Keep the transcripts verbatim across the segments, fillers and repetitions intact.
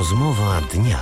Rozmowa dnia.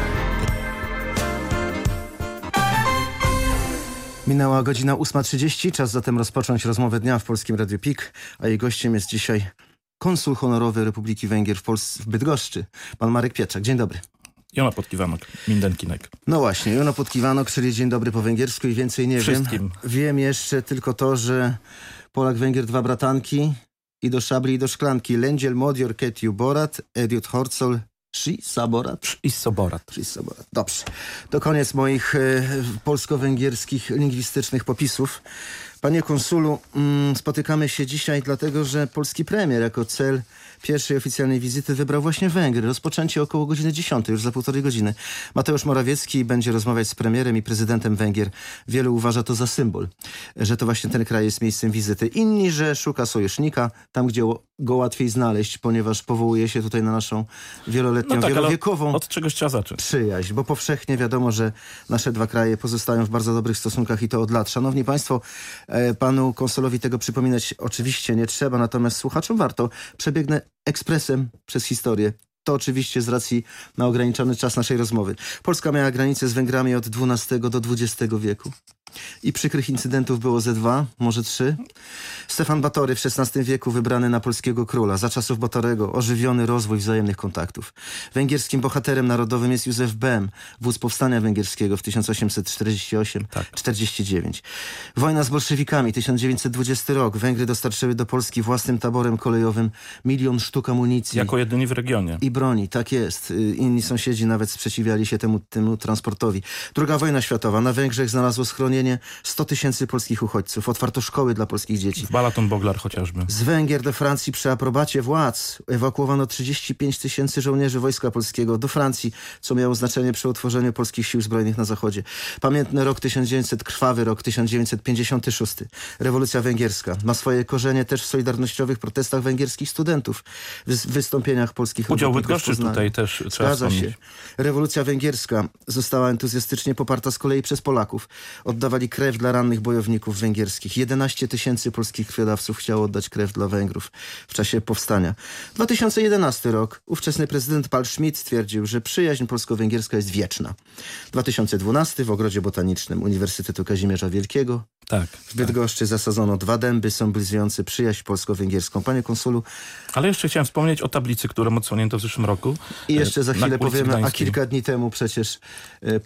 Minęła godzina ósma trzydzieści, czas zatem rozpocząć rozmowę dnia w Polskim Radiu P I K, a jej gościem jest dzisiaj konsul honorowy Republiki Węgier w, Pols- w Bydgoszczy, pan Marek Pietrzak. Dzień dobry. Jona Podkiwanok, Mindenkinek. No właśnie, Jona Podkiwanok, czyli dzień dobry po węgiersku i więcej nie Wszystkim. wiem. Wiem jeszcze tylko to, że Polak, Węgier, dwa bratanki i do szabli i do szklanki. Lendziel, Modior, Ketiu, Borat, Ediut, Horcol, Shi, Saborat. I Soborat. Shi, Saborat. Dobrze. To koniec moich e, polsko-węgierskich lingwistycznych popisów. Panie konsulu, mm, spotykamy się dzisiaj dlatego, że polski premier jako cel pierwszej oficjalnej wizyty wybrał właśnie Węgry. Rozpoczęcie około godziny dziesiątej, już za półtorej godziny. Mateusz Morawiecki będzie rozmawiać z premierem i prezydentem Węgier. Wielu uważa to za symbol, że to właśnie ten kraj jest miejscem wizyty. Inni, że szuka sojusznika tam, gdzie go łatwiej znaleźć, ponieważ powołuje się tutaj na naszą wieloletnią, no tak, wielowiekową od czegoś trzeba zacząć. Przyjaźń, bo powszechnie wiadomo, że nasze dwa kraje pozostają w bardzo dobrych stosunkach i to od lat. Szanowni Państwo, panu konsulowi tego przypominać oczywiście nie trzeba, natomiast słuchaczom warto. Przebiegnę ekspresem przez historię. To oczywiście z racji na ograniczony czas naszej rozmowy. Polska miała granicę z Węgrami od dwunastego do dwudziestego wieku. I przykrych incydentów było ze dwa, może trzy. Stefan Batory w szesnastym wieku wybrany na polskiego króla. Za czasów Batorego ożywiony rozwój wzajemnych kontaktów. Węgierskim bohaterem narodowym jest Józef Bem, wódz powstania węgierskiego w tysiąc osiemset czterdziesty ósmy czterdziesty dziewiąty. Wojna z bolszewikami, tysiąc dziewięćset dwudziesty rok. Węgry dostarczyły do Polski własnym taborem kolejowym milion sztuk amunicji. Jako jedyni w regionie. I broni, tak jest. Inni sąsiedzi nawet sprzeciwiali się temu, temu transportowi. Druga wojna światowa. Na Węgrzech znalazło schronienie sto tysięcy polskich uchodźców. Otwarto szkoły dla polskich dzieci. W Balaton Boglar chociażby. Z Węgier do Francji przy aprobacie władz ewakuowano trzydzieści pięć tysięcy żołnierzy Wojska Polskiego do Francji, co miało znaczenie przy utworzeniu polskich sił zbrojnych na zachodzie. Pamiętny rok tysiąc dziewięćset, krwawy rok tysiąc dziewięćset pięćdziesiąty szósty. Rewolucja węgierska. Ma swoje korzenie też w solidarnościowych protestach węgierskich studentów, w wystąpieniach polskich Udział robotników Bydgoszczy tutaj też trzeba Zgadza wspomnieć. się. Rewolucja węgierska została entuzjastycznie poparta z kolei przez Polaków. Oddawali krew dla rannych bojowników węgierskich. jedenaście tysięcy polskich krwiodawców chciało oddać krew dla Węgrów w czasie powstania. dwa tysiące jedenasty rok. Ówczesny prezydent Paul Schmidt stwierdził, że przyjaźń polsko-węgierska jest wieczna. dwa tysiące dwunasty w Ogrodzie Botanicznym Uniwersytetu Kazimierza Wielkiego Tak. w Bydgoszczy tak. zasadzono dwa dęby symbolizujące przyjaźń polsko-węgierską. Panie konsulu... Ale jeszcze chciałem wspomnieć o tablicy, którą odsłonięto w zeszłym roku. I jeszcze za chwilę powiemy, Gdańskiej. a kilka dni temu przecież e, e,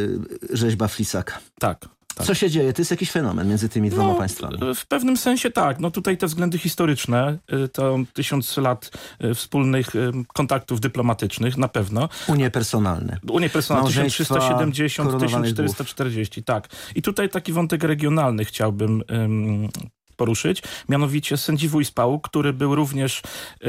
rzeźba Flisaka. Tak. Tak. Co się dzieje? To jest jakiś fenomen między tymi dwoma no, państwami. W pewnym sensie tak. No tutaj te względy historyczne, to tysiąc lat wspólnych kontaktów dyplomatycznych na pewno. Unie personalne. Unie personalne tysiąc trzysta siedemdziesiąt tysiąc czterysta czterdzieści. Tak. I tutaj taki wątek regionalny chciałbym um, poruszyć. Mianowicie Sędziwój z Pałuk, który był również...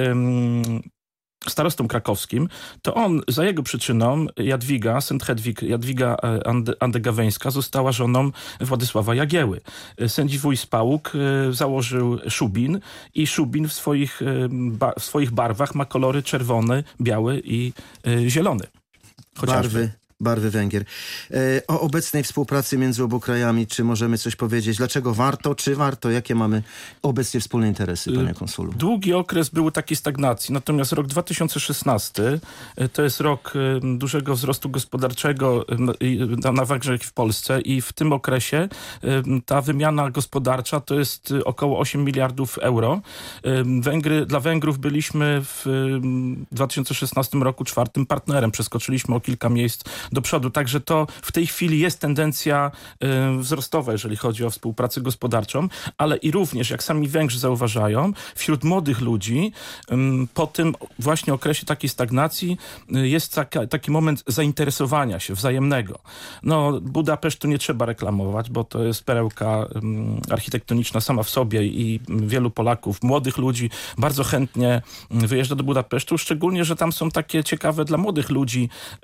Um, starostą krakowskim, to on, za jego przyczyną Jadwiga, Sęd Hedwig, Jadwiga Andegaweńska została żoną Władysława Jagieły. Sędziwój z Pałuk założył Szubin i Szubin w swoich, w swoich barwach ma kolory czerwony, biały i zielony. Chociażby. Barwy. Barwy Węgier. E, o obecnej współpracy między obu krajami, czy możemy coś powiedzieć? Dlaczego warto, czy warto? Jakie mamy obecnie wspólne interesy, panie konsulu? Długi okres był takiej stagnacji, natomiast rok dwa tysiące szesnasty to jest rok dużego wzrostu gospodarczego na, na Węgrzech i w Polsce i w tym okresie ta wymiana gospodarcza to jest około osiem miliardów euro. Węgry, dla Węgrów byliśmy w dwa tysiące szesnastym roku czwartym partnerem. Przeskoczyliśmy o kilka miejsc do przodu. Także to w tej chwili jest tendencja y, wzrostowa, jeżeli chodzi o współpracę gospodarczą, ale i również, jak sami Węgrzy zauważają, wśród młodych ludzi y, po tym właśnie okresie takiej stagnacji y, jest taka, taki moment zainteresowania się wzajemnego. No, Budapesztu nie trzeba reklamować, bo to jest perełka y, architektoniczna sama w sobie i wielu Polaków, młodych ludzi bardzo chętnie wyjeżdża do Budapesztu, szczególnie, że tam są takie ciekawe dla młodych ludzi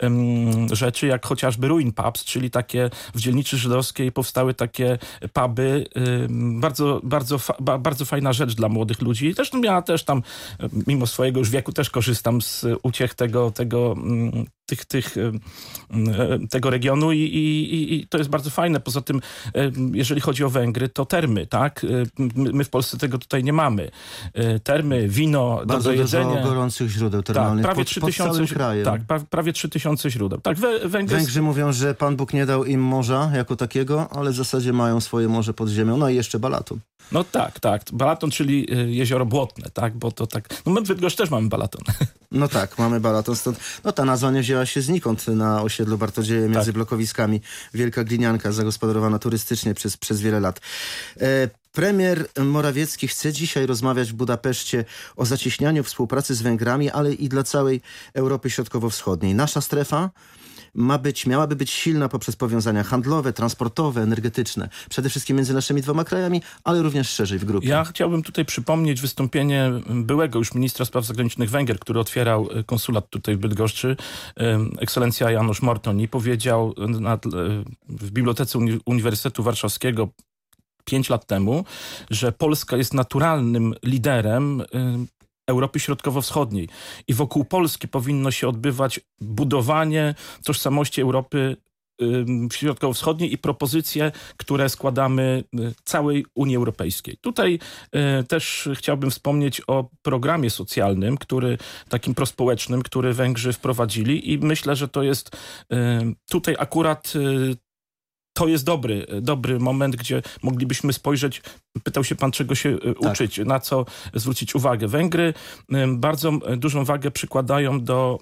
y, rzeczy, jak chociażby Ruin Pubs, czyli takie w dzielnicy żydowskiej powstały takie puby. Bardzo, bardzo, fa- bardzo fajna rzecz dla młodych ludzi. Zresztą ja też tam, mimo swojego już wieku, też korzystam z uciech tego, tego tych, tych, tego regionu i, i, i to jest bardzo fajne. Poza tym, jeżeli chodzi o Węgry, to termy, tak? My w Polsce tego tutaj nie mamy. Termy, wino, bardzo dobre jedzenie. Bardzo gorących źródeł termalnych tak, prawie pod, pod całym krajem. Tak, prawie trzy tysiące źródeł. Tak, Węgry... Węgrzy mówią, że Pan Bóg nie dał im morza jako takiego, ale w zasadzie mają swoje morze pod ziemią. No i jeszcze Balaton. No tak, tak. Balaton, czyli jezioro błotne, tak? Bo to tak... No my w Bydgoszczy też mamy Balaton. No tak, mamy Balaton, stąd no ta nazwa nie wzięła się znikąd na osiedlu Bartodzieje między tak. blokowiskami. Wielka Glinianka, zagospodarowana turystycznie przez, przez wiele lat. E, premier Morawiecki chce dzisiaj rozmawiać w Budapeszcie o zacieśnianiu współpracy z Węgrami, ale i dla całej Europy Środkowo-Wschodniej. Nasza strefa ma być, miałaby być silna poprzez powiązania handlowe, transportowe, energetyczne. Przede wszystkim między naszymi dwoma krajami, ale również szerzej w grupie. Ja chciałbym tutaj przypomnieć wystąpienie byłego już ministra spraw zagranicznych Węgier, który otwierał konsulat tutaj w Bydgoszczy, ekscelencja Janusz Morton, i powiedział na, w Bibliotece Uni- Uniwersytetu Warszawskiego pięć lat temu, że Polska jest naturalnym liderem Europy Środkowo-Wschodniej i wokół Polski powinno się odbywać budowanie tożsamości Europy Środkowo-Wschodniej i propozycje, które składamy całej Unii Europejskiej. Tutaj też chciałbym wspomnieć o programie socjalnym, który takim prospołecznym, który Węgrzy wprowadzili i myślę, że to jest tutaj akurat to jest dobry, dobry moment, gdzie moglibyśmy spojrzeć, pytał się pan, czego się tak. uczyć, na co zwrócić uwagę. Węgry bardzo dużą wagę przykładają do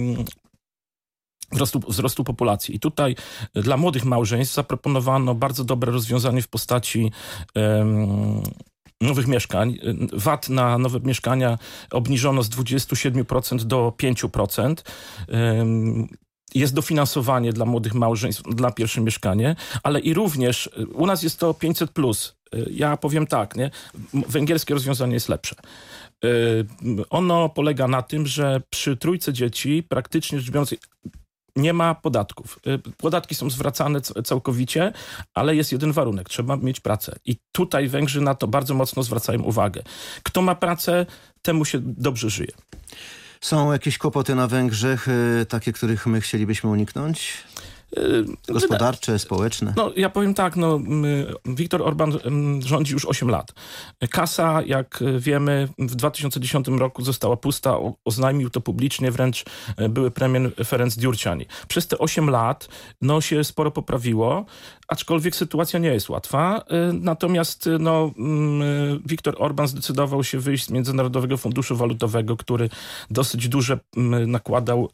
wzrostu, wzrostu populacji. I tutaj dla młodych małżeństw zaproponowano bardzo dobre rozwiązanie w postaci um, nowych mieszkań. V A T na nowe mieszkania obniżono z dwudziestu siedmiu procent do pięciu procent. Um, Jest dofinansowanie dla młodych małżeństw dla pierwsze mieszkanie, ale i również u nas jest to pięćset plus. Ja powiem tak, nie? Węgierskie rozwiązanie jest lepsze. Ono polega na tym, że przy trójce dzieci praktycznie rzecz biorąc nie ma podatków. Podatki są zwracane całkowicie, ale jest jeden warunek. Trzeba mieć pracę. I tutaj Węgrzy na to bardzo mocno zwracają uwagę. Kto ma pracę, temu się dobrze żyje. Są jakieś kłopoty na Węgrzech, takie, których my chcielibyśmy uniknąć? Gospodarcze, społeczne? No, ja powiem tak, no, Viktor Orban rządzi już osiem lat. Kasa, jak wiemy, w dwa tysiące dziesiątym roku została pusta, oznajmił to publicznie wręcz były premier Ferenc Gyurcsány. Przez te osiem lat no, się sporo poprawiło, aczkolwiek sytuacja nie jest łatwa. Natomiast no, Viktor Orban zdecydował się wyjść z Międzynarodowego Funduszu Walutowego, który dosyć duże nakładał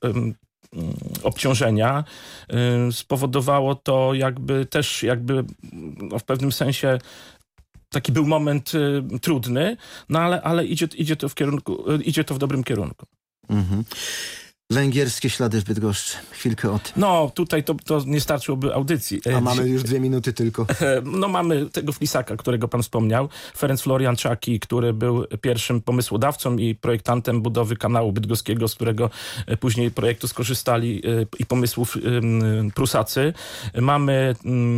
obciążenia. Spowodowało to jakby też jakby no w pewnym sensie taki był moment trudny, no ale, ale idzie, idzie to w kierunku, idzie to w dobrym kierunku. Mhm. Węgierskie ślady w Bydgoszczy. Chwilkę o tym. No, tutaj to, to nie starczyłoby audycji. A mamy już dwie minuty tylko. No mamy tego Flisaka, którego pan wspomniał. Ferenc Florian Czaki, który był pierwszym pomysłodawcą i projektantem budowy kanału bydgoskiego, z którego później projektu skorzystali i pomysłów Prusacy. Mamy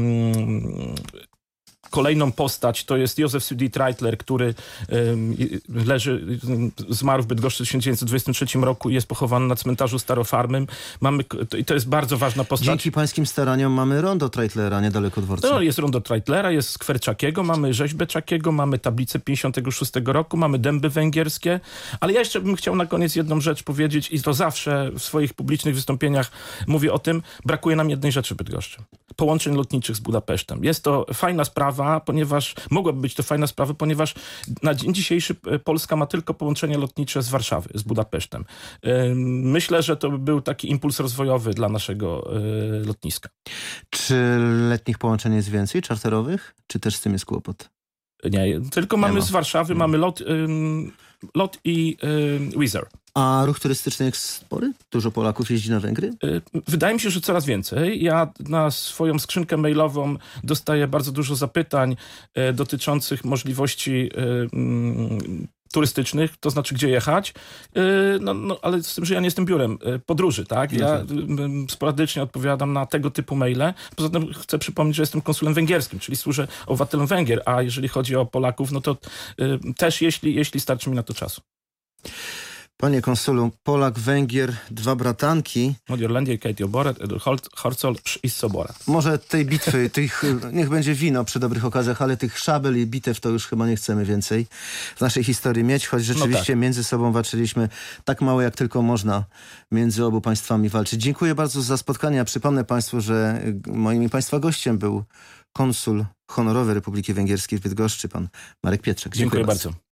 kolejną postać to jest Józef Südit-Reitler, który y, leży, zmarł w Bydgoszczy w tysiąc dziewięćset dwudziestym trzecim roku i jest pochowany na cmentarzu Starofarmym. Mamy, to, i to jest bardzo ważna postać. Dzięki pańskim staraniom mamy rondo Treitlera niedaleko dworca. No, jest rondo Treitlera, jest skwer Czakiego, mamy rzeźbę Czakiego, mamy tablicę pięćdziesiątego szóstego roku, mamy dęby węgierskie, ale ja jeszcze bym chciał na koniec jedną rzecz powiedzieć i to zawsze w swoich publicznych wystąpieniach mówię o tym, brakuje nam jednej rzeczy w Bydgoszczy. Połączeń lotniczych z Budapesztem. Jest to fajna sprawa, ponieważ mogłaby być to fajna sprawa, ponieważ na dzień dzisiejszy Polska ma tylko połączenie lotnicze z Warszawy, z Budapesztem. Myślę, że to by był taki impuls rozwojowy dla naszego lotniska. Czy letnich połączeń jest więcej, czarterowych? Czy też z tym jest kłopot? Nie, tylko mamy ma. z Warszawy, mamy lot, ym, lot i ym, Wizz Air. A ruch turystyczny jest spory? Dużo Polaków jeździ na Węgry? Wydaje mi się, że coraz więcej. Ja na swoją skrzynkę mailową dostaję bardzo dużo zapytań e, dotyczących możliwości e, m, turystycznych, to znaczy gdzie jechać, e, no, no, ale z tym, że ja nie jestem biurem e, podróży, tak? Ja m, sporadycznie odpowiadam na tego typu maile. Poza tym chcę przypomnieć, że jestem konsulem węgierskim, czyli służę obywatelom Węgier, a jeżeli chodzi o Polaków, no to e, też jeśli, jeśli starczy mi na to czasu. Panie konsulu, Polak, Węgier, dwa bratanki. Modjorlandia, Katie Oboret, Edur Horcol i Sobora. Może tej bitwy, tych, niech będzie wino przy dobrych okazjach, ale tych szabel i bitew to już chyba nie chcemy więcej w naszej historii mieć, choć rzeczywiście no tak. między sobą walczyliśmy tak mało jak tylko można między obu państwami walczyć. Dziękuję bardzo za spotkanie. Ja przypomnę państwu, że moim i państwa gościem był konsul honorowy Republiki Węgierskiej w Bydgoszczy, pan Marek Pietrzak. Dziękuję, Dziękuję bardzo. bardzo.